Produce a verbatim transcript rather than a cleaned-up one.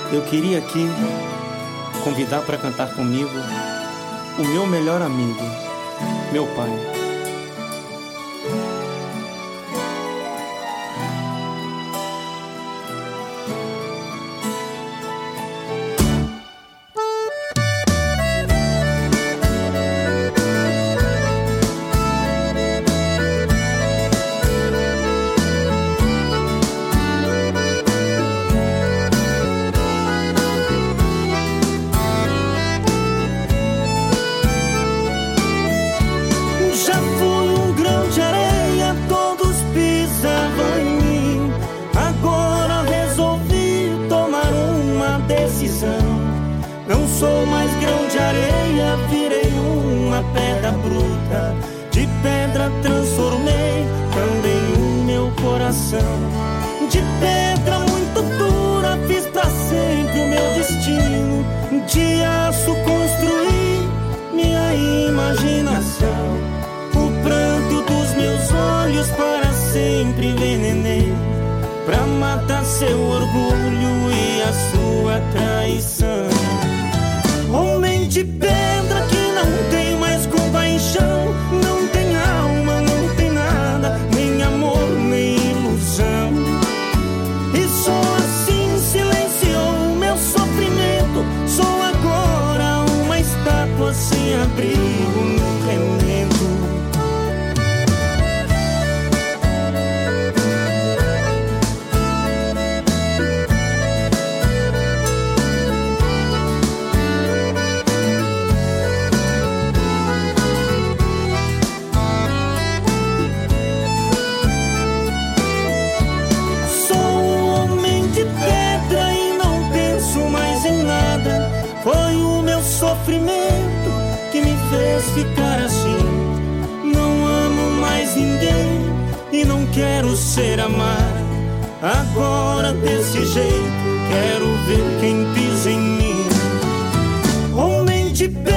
Eu queria aqui convidar para cantar comigo o meu melhor amigo, meu pai. Não sou mais grão de areia, virei uma pedra bruta. De pedra transformei também o meu coração. De pedra muito dura fiz pra sempre o meu destino. De aço construí minha imaginação. O pranto dos meus olhos para sempre envenenei, pra matar seu orgulho e a sua traição. Homem de pedra que não tem mais compaixão, não tem alma, não tem nada, nem amor, nem ilusão. E só assim silenciou meu sofrimento. Sou agora uma estátua sem abrigo no remendo. Foi o meu sofrimento que me fez ficar assim. Não amo mais ninguém e não quero ser amado. Agora desse jeito quero ver quem pisa em mim. Homem de pé